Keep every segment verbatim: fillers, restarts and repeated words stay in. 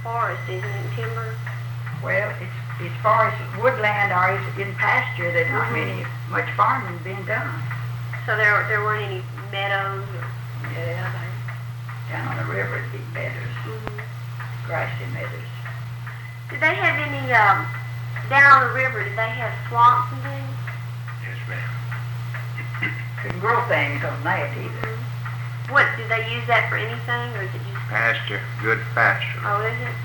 forest, isn't it, timber? Well, it's as far as woodland or is in pasture, there's not Mhm. many much farming being done. So there there weren't any meadows or. Yeah, they, down on the river, it'd be meadows, Mhm. grassy meadows. Did they have any um down on the river? Did they have swamps and things? Yes, ma'am. Couldn't grow things on that either. Mhm. What did they use that for anything, or is it just? Pasture, good pasture. Oh, is it?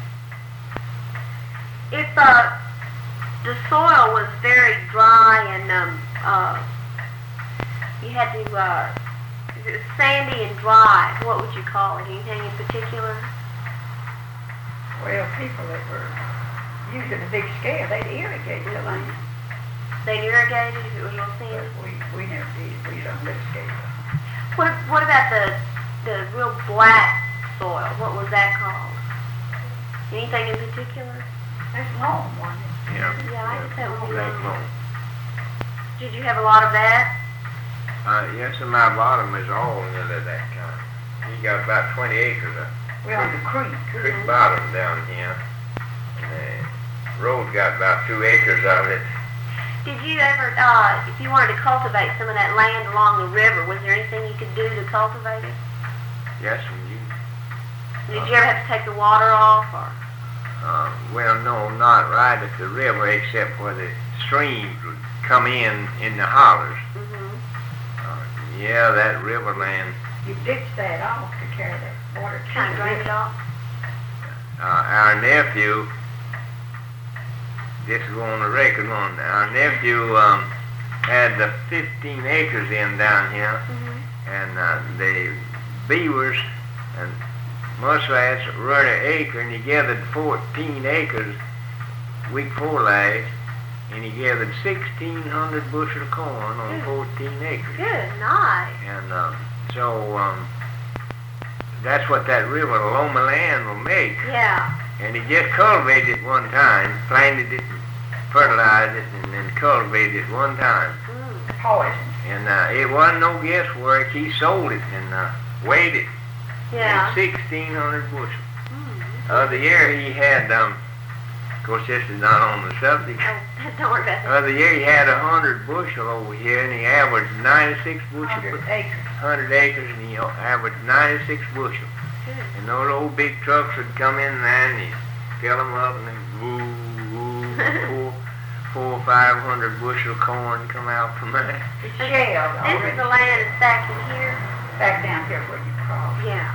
If uh, the soil was very dry and um, uh, you had to, uh, if it was sandy and dry, what would you call it? Anything in particular? Well, people that were using a big scale, they'd irrigate the land. They'd irrigate it if it was real But sandy? we, we never did. We used on a little scale. What, what about the, the real black soil? What was that called? Anything in particular? That's long, wasn't it? Yeah. Yeah, I guess that would be Black long. loam. Did you have a lot of that? Uh, yes, and my bottom is all into that kind. You got about twenty acres of We're on the creek. creek bottom down here. And the road got about two acres of it. Did you ever, uh, if you wanted to cultivate some of that land along the river, was there anything you could do to cultivate it? Yes, and you. Did you ever have to take the water off, or? Uh, well, no, not right at the river, except where the streams would come in in the hollers. Mm-hmm. Uh, yeah, that river land. You ditch that off to carry that water to Kind of the drain river. it off? Uh, our nephew, this is on the record one. Our nephew um, had the fifteen acres in down here, Mm-hmm. and uh, the beavers and muskrats run an acre, and he gathered fourteen acres week before last, and he gathered sixteen hundred bushel of corn on Good. fourteen acres. Good night. And um, so um, that's what that river Loma land will make. Yeah. And he just cultivated it one time, planted it, fertilized it, and then cultivated it one time. Mm. Poison. And uh, it wasn't no guesswork. He sold it and uh, weighed it. Yeah. sixteen hundred bushels. Mm. Other year he had, um, of course this is not on the subject. Oh, don't worry about that. Other year he had a hundred bushel over here, and he averaged ninety-six bushels Hundred per acres. hundred acres, and he averaged ninety-six bushels. Good. And those old big trucks would come in there and he'd fill them up, and then woo, woo, four, four, five hundred bushel of corn come out from there. It's shelled This is already. the land that's back in here? Back down here where you cross. Yeah.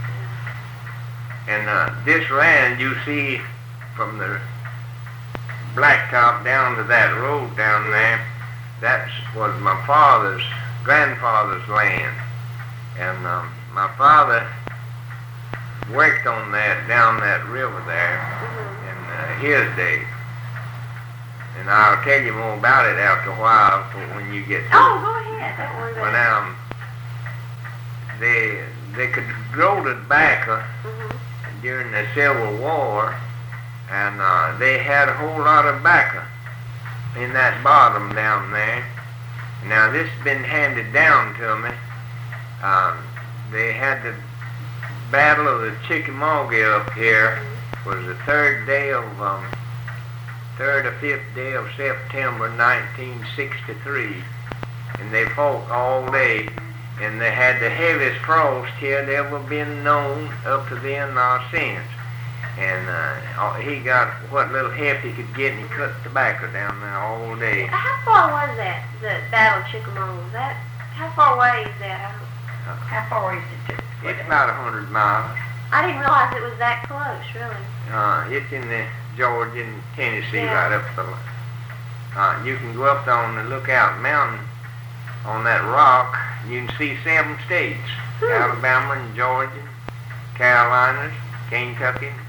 And uh, this land you see from the blacktop down to that road down there, that was my father's, grandfather's land. And um, my father worked on that down that river there Mm-hmm. in uh, his day. And I'll tell you more about it after a while for when you get to Oh, go ahead. Don't worry Well, about it. um, they, they could grow the tobacco Mm-hmm. during the Civil War, and uh, they had a whole lot of tobacco in that bottom down there. Now, this has been handed down to me. Um, they had the Battle of the Chickamauga up here, was the third day of, um, third or fifth day of September nineteen sixty-three, and they fought all day, and they had the heaviest frost here that ever been known up to then or since. And uh, he got what little help he could get, and he cut tobacco down there all day. How far was that, the Battle of Chickamauga? Was that, how far away is that? I, don't, How far is it to? It's about a hundred miles. I didn't realize it was that close, really. Uh, it's in the Georgia and Tennessee, Yeah. right up the. Uh, you can go up on the Lookout Mountain on that rock. You can see seven states: Hmm. Alabama and Georgia, Carolinas, Kentucky,